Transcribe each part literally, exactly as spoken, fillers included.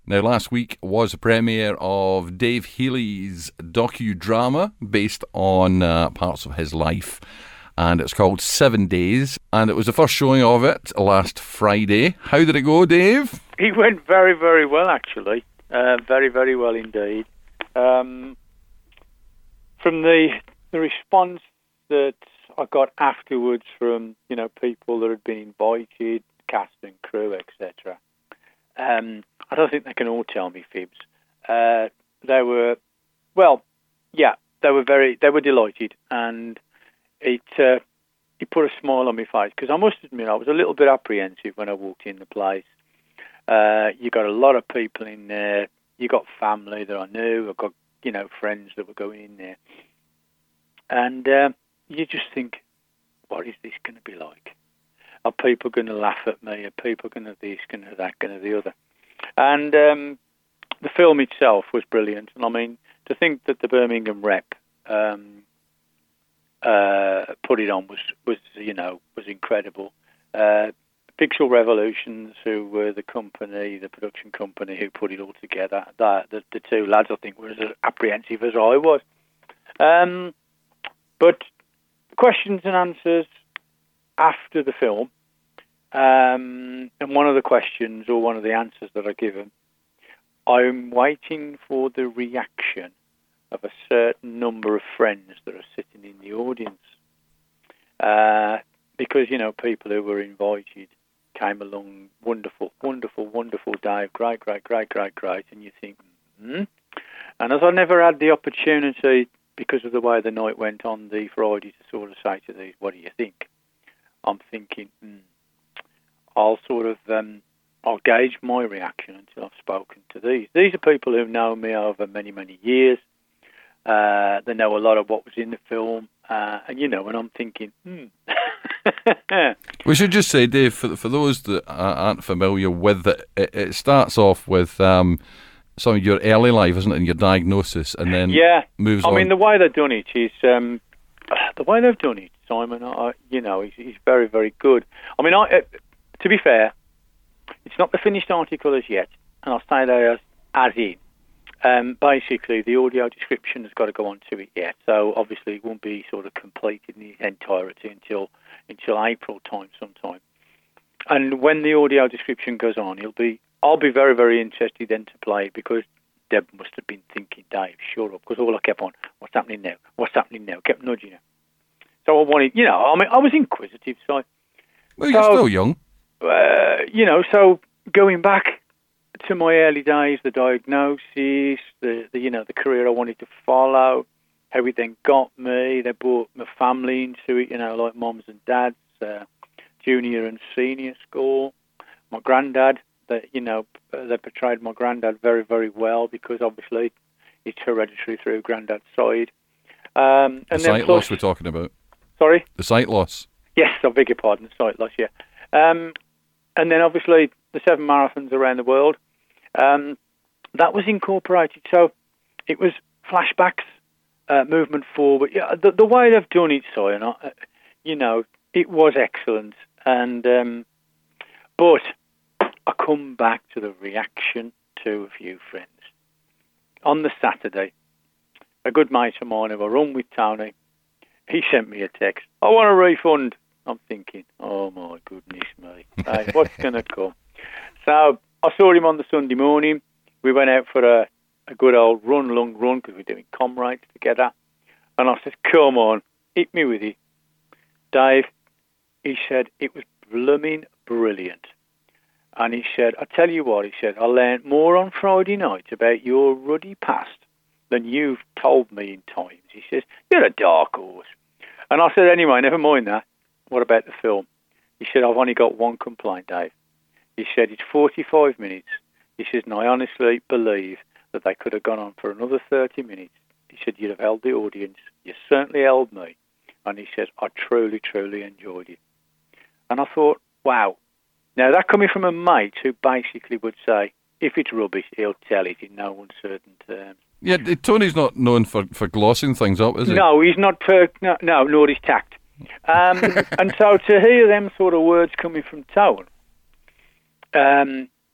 Now, last week was the premiere of Dave Healy's docudrama based on uh, parts of his life, and it's called Seven Days, and it was the first showing of it last Friday. How did it go, Dave? It went very, very well, actually. Uh, very, very well indeed. Um, from the the response that I got afterwards from, you know, people that had been invited, cast and crew, et cetera, Um, I don't think they can all tell me fibs. Uh, they were, well, yeah, they were very, they were delighted, and it uh, it put a smile on my face, because I must admit I was a little bit apprehensive when I walked in the place. Uh, you got a lot of people in there. You got family that I knew. I got, you know, friends that were going in there, and uh, you just think, what is this going to be like? Are people going to laugh at me? Are people going to this, going to that, going to the other? And um, the film itself was brilliant. And I mean, to think that the Birmingham Rep um, uh, put it on was, was, you know, was incredible. Uh, Pixel Revolutions, who were the company, the production company who put it all together, that, the, the two lads, I think, were as apprehensive as I was. Um, but questions and answers after the film, um, and one of the questions or one of the answers that I give them, I'm waiting for the reaction of a certain number of friends that are sitting in the audience. Uh, because, you know, people who were invited came along, wonderful, wonderful, wonderful, Dave, great, great, great, great, great, and you think, hmm? And as I never had the opportunity, because of the way the night went on the Friday, to sort of say to these, what do you think? I'm thinking, hmm, I'll sort of, um, I'll gauge my reaction until I've spoken to these. These are people who've known me over many, many years. Uh, they know a lot of what was in the film, uh, and you know, and I'm thinking, hmm. We should just say, Dave, for for those that aren't familiar with it, it, it starts off with um, some of your early life, isn't it, and your diagnosis, and then yeah, moves I on. I mean, the way they've done it is, um, the way they've done it, Simon, I, you know, he's, he's very, very good. I mean, I, uh, to be fair, it's not the finished article as yet, and I'll say that as, as in. Um, basically, the audio description has got to go on to it yet, so obviously it won't be sort of completed in its entirety until until April time sometime. And when the audio description goes on, it'll be I'll be very, very interested then to play it, because Deb must have been thinking, Dave, shut up, because all I kept on, what's happening now? What's happening now? Kept nudging her. So I wanted, you know, I mean, I was inquisitive, so... Well, you're so, still young. Uh, you know, so going back to my early days, the diagnosis, the, the you know, the career I wanted to follow, how it then got me. They brought my family into it, you know, like mums and dads, uh, junior and senior school. My granddad, that you know, they portrayed my granddad very, very well, because obviously it's hereditary through granddad's side. Um, and the then sight plus, loss we're talking about. Sorry? The sight loss. Yes, I beg your pardon, sight loss, yeah. Um, and then obviously the seven marathons around the world. Um, that was incorporated, so it was flashbacks, uh, movement forward. Yeah, the, the way they've done it, so you know, you know, it was excellent. And um, but I come back to the reaction to a few friends on the Saturday. A good mate of mine who I run with, Tony, he sent me a text. I want a refund. I'm thinking, oh my goodness me, hey, what's going to come? So I saw him on the Sunday morning. We went out for a, a good old run, long run, because we're doing comrades together. And I said, come on, hit me with it. Dave, he said, it was blooming brilliant. And he said, I tell you what, he said, I learned more on Friday night about your ruddy past than you've told me in times. He says, you're a dark horse. And I said, anyway, never mind that. What about the film? He said, I've only got one complaint, Dave. He said, it's forty-five minutes. He says, and I honestly believe that they could have gone on for another thirty minutes. He said, you'd have held the audience. You certainly held me. And he says, I truly, truly enjoyed it. And I thought, wow. Now, that coming from a mate who basically would say, if it's rubbish, he'll tell it in no uncertain terms. Yeah, Tony's not known for, for glossing things up, is he? No, he's not, per- no, no, nor his tact. Um, and so to hear them sort of words coming from Tone, um,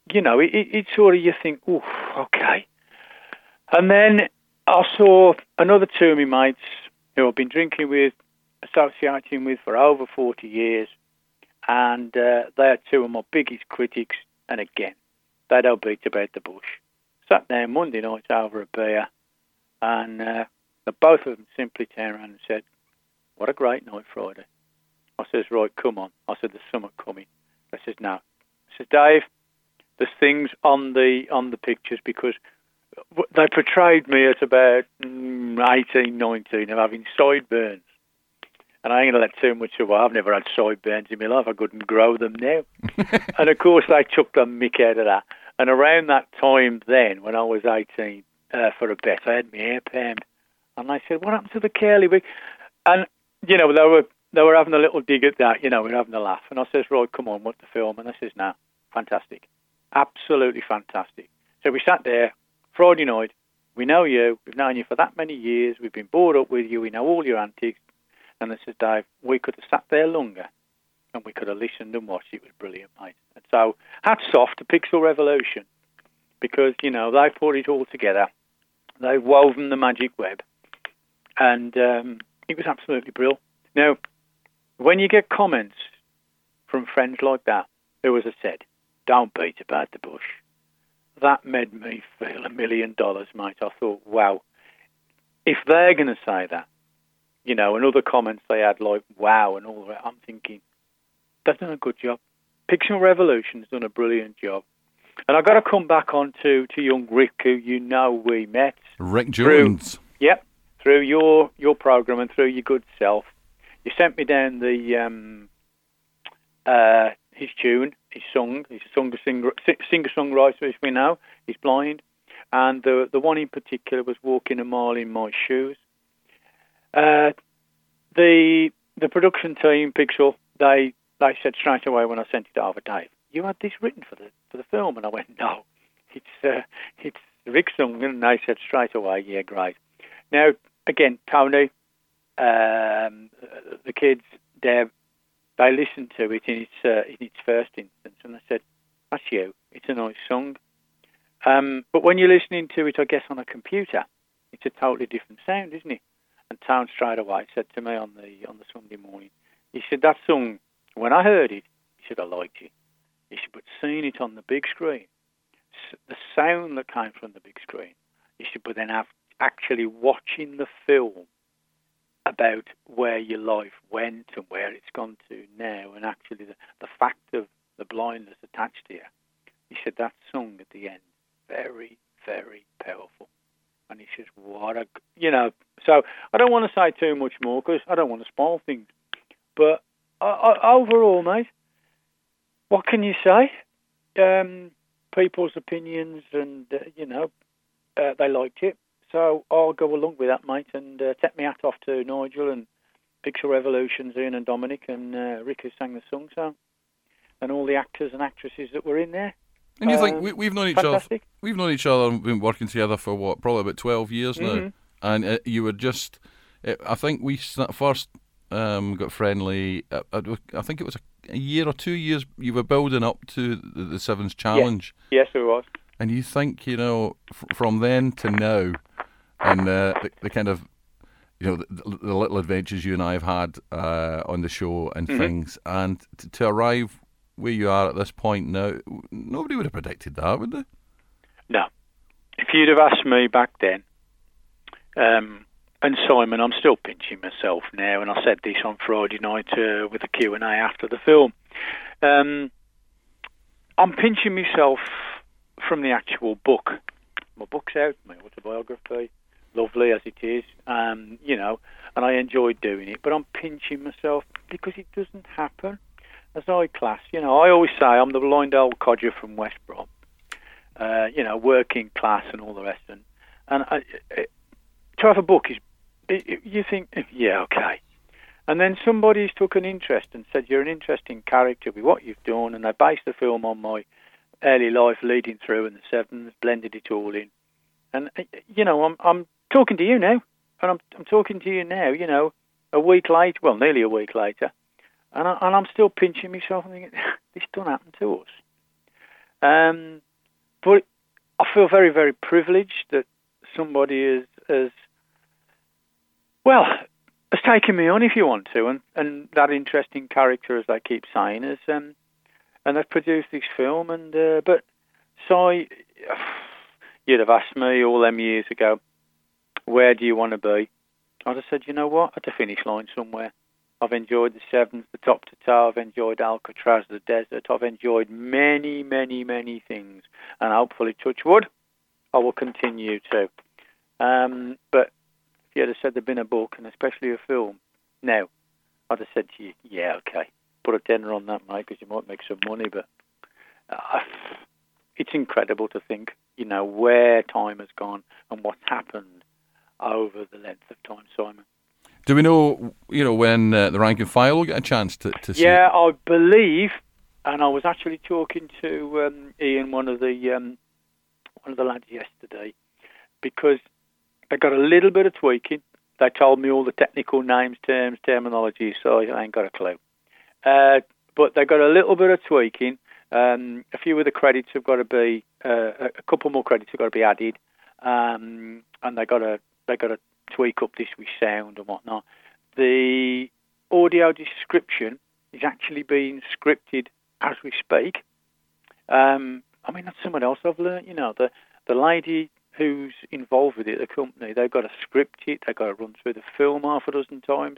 you know, it, it, it sort of, you think, oh, okay. And then I saw another two of my mates who I've been drinking with, associating with for over forty years, and uh, they are two of my biggest critics, and again, they don't beat about the bush. Sat there Monday night over a beer, and uh, the both of them simply turned around and said, what a great night Friday. I says, right, come on. I said, there's something coming. They says, no. I said, Dave, there's things on the on the pictures, because they portrayed me at about eighteen, nineteen of having sideburns. And I ain't going to let too much away. I've never had sideburns in my life. I couldn't grow them now. And, of course, they took the mick out of that. And around that time then, when I was eighteen, uh, for a bet, I had my hair permed. And they said, what happened to the curly wig? And, you know, they were they were having a little dig at that. You know, we were having a laugh. And I says, right, come on, what's the film? And they says, no, fantastic. Absolutely fantastic. So we sat there Friday night. We know you. We've known you for that many years. We've been brought up with you. We know all your antics. And they said, Dave, we could have sat there longer and we could have listened and watched. It was brilliant, mate. And so hats off to Pixel Revolution, because, you know, they put it all together. They've woven the magic web. And um, it was absolutely brilliant. Now, when you get comments from friends like that, who, as I said, don't beat about the bush, that made me feel a million dollars, mate. I thought, wow, if they're going to say that, you know, and other comments they had like, wow, and all that, I'm thinking, they've done a good job. Pixel Revolution's done a brilliant job. And I've got to come back on to, to young Rick, who you know we met. Rick Jones. Through, yep, through your, your program and through your good self. You sent me down the um, uh, his tune, his song. He's a singer, singer-songwriter, as we know. He's blind. And the the one in particular was Walking a Mile in My Shoes. Uh, the the production team, Pixel, they they said straight away when I sent it over, Dave, you had this written for the for the film, and I went, no, it's uh, it's Rick's song, and they said straight away, yeah, great. Now again, Tony, um, the kids, Deb, they listened to it in its uh, in its first instance, and they said, that's you. It's a nice song, um, but when you're listening to it, I guess on a computer, it's a totally different sound, isn't it? And Town straight away said to me on the on the Sunday morning, he said, that song, when I heard it, he said, I liked it. He said, but seeing it on the big screen, the sound that came from the big screen, he said, but then actually watching the film about where your life went and where it's gone to now, and actually the, the fact of the blindness attached here, he said, that song at the end, very, very powerful. And he says, what a, you know, so I don't want to say too much more because I don't want to spoil things. But uh, uh, overall, mate, what can you say? Um, people's opinions and, uh, you know, uh, they liked it. So I'll go along with that, mate, and uh, take my hat off to Nigel and Pixel Revolutions, Ian and Dominic, and uh, Rick who sang the song, so, and all the actors and actresses that were in there. And you um, think we, we've known each fantastic. other? We've known each other and been working together for what, probably about twelve years now. Mm-hmm. And uh, you were just, uh, I think we first um, got friendly. Uh, I think it was a, a year or two years. You were building up to the, the Sevens Challenge. Yes, yes, it was. And you think, you know, f- from then to now, and uh, the, the kind of, you know, the, the little adventures you and I have had uh, on the show and mm-hmm. things, and t- to arrive where you are at this point now, nobody would have predicted that, would they? No. If you'd have asked me back then, um, and Simon, I'm still pinching myself now, and I said this on Friday night uh, with the Q and A after the film, um, I'm pinching myself from the actual book. My book's out, my autobiography, lovely as it is, um, you know, and I enjoyed doing it, but I'm pinching myself because it doesn't happen. As I class, you know, I always say I'm the blind old codger from West Brom, uh, you know, working class and all the rest. And, and I, it, to have a book is, it, it, you think, yeah, okay. And then somebody's took an interest and said, you're an interesting character with what you've done, and they based the film on my early life leading through in the Sevens, blended it all in. And, you know, I'm I'm talking to you now, and I'm I'm talking to you now, you know, a week later, well, nearly a week later, and, I, and I'm still pinching myself and thinking, this don't happen to us. Um, but I feel very, very privileged that somebody is, is well, has taken me on, if you want to, and, and that interesting character, as they keep saying, is, um, and they've produced this film. And uh, but so you'd have asked me all them years ago, where do you want to be? I'd have said, you know what, at the finish line somewhere. I've enjoyed the Sevens, the top to toe. I've enjoyed Alcatraz, the desert. I've enjoyed many, many, many things, and hopefully, touch wood, I will continue to. Um, but if you had said there'd been a book, and especially a film, now, I'd have said to you, yeah, okay, put a tenner on that, mate, because you might make some money. But uh, it's incredible to think, you know, where time has gone and what's happened over the length of time, Simon. Do we know, you know, when uh, the rank and file will get a chance to, to see Yeah, it? I believe, and I was actually talking to um, Ian, one of the um, one of the lads yesterday, because they got a little bit of tweaking. They told me all the technical names, terms, terminology, so I ain't got a clue. Uh, but they got a little bit of tweaking. Um, a few of the credits have got to be, uh, a couple more credits have got to be added, um, and they got to they got to tweak up this with sound and whatnot. The audio description is actually being scripted as we speak. Um, I mean, that's someone else I've learnt. You know, the the lady who's involved with it, the company, they've got to script it. They've got to run through the film half a dozen times.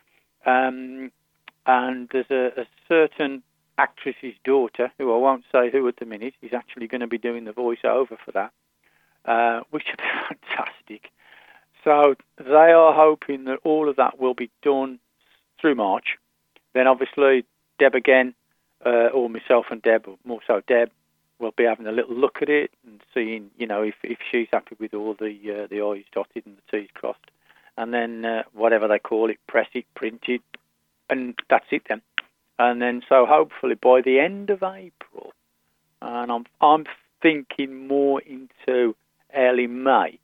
Um, and there's a, a certain actress's daughter, who I won't say who at the minute, is actually going to be doing the voiceover for that, uh, which would be fantastic. So they are hoping that all of that will be done through March. Then obviously Deb again, uh, or myself and Deb, or more so Deb, will be having a little look at it and seeing, you know, if, if she's happy with all the uh, the I's dotted and the T's crossed. And then uh, whatever they call it, press it, print it, and that's it then. And then so hopefully by the end of April, and I'm I'm thinking more into early May,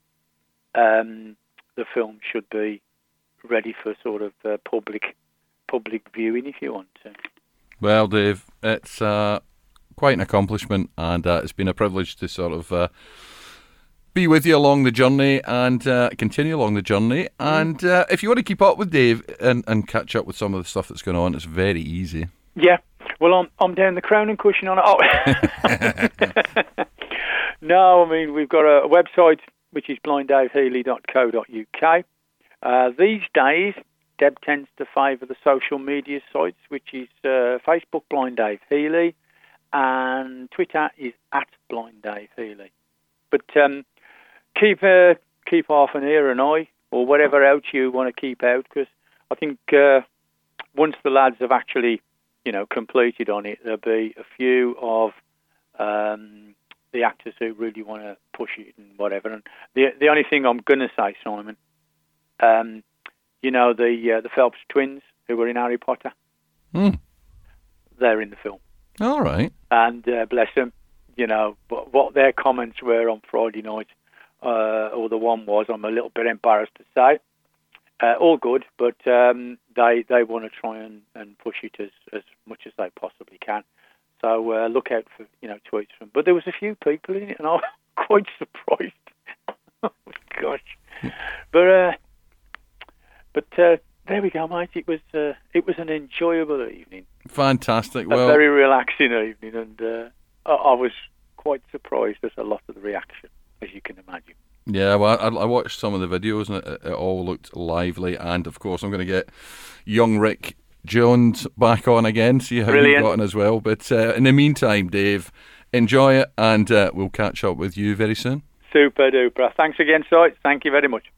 Um, the film should be ready for sort of uh, public public viewing, if you want to. Well, Dave, it's uh, quite an accomplishment, and uh, it's been a privilege to sort of uh, be with you along the journey and uh, continue along the journey. And uh, if you want to keep up with Dave and, and catch up with some of the stuff that's going on, it's very easy. Yeah. Well, I'm I'm down the Crown and Cushion on it. Oh. No, I mean, we've got a, a website, which is blind dave healy dot co dot uk. Uh, these days, Deb tends to favour the social media sites, which is uh, Facebook, Blind Dave Healy, and Twitter is at Blind Dave Healy. But um, keep uh, keep half an ear and eye, or whatever else you want to keep out, because I think uh, once the lads have actually, you know, completed on it, there'll be a few of Um, the actors who really want to push it and whatever. And the the only thing I'm going to say, Simon, um, you know, the uh, the Phelps twins who were in Harry Potter, Mm. they're in the film. All right. And uh, bless them, you know, what, what their comments were on Friday night, uh, or the one was, I'm a little bit embarrassed to say, uh, all good, but um, they they want to try and, and push it as, as much as they possibly can. So uh, look out for, you know, tweets from. But there was a few people in it, and I was quite surprised. Oh gosh! But uh, but uh, there we go, mate. It was uh, it was an enjoyable evening. Fantastic. A Well, very relaxing evening, and uh, I, I was quite surprised at a lot of the reaction, as you can imagine. yeah, well, I, I watched some of the videos, and it, it all looked lively. And of course, I'm going to get young Rick Jones back on again, see how Brilliant. you've gotten as well. But uh, in the meantime, Dave, enjoy it, and uh, we'll catch up with you very soon. Super duper. Thanks again, Si. Thank you very much.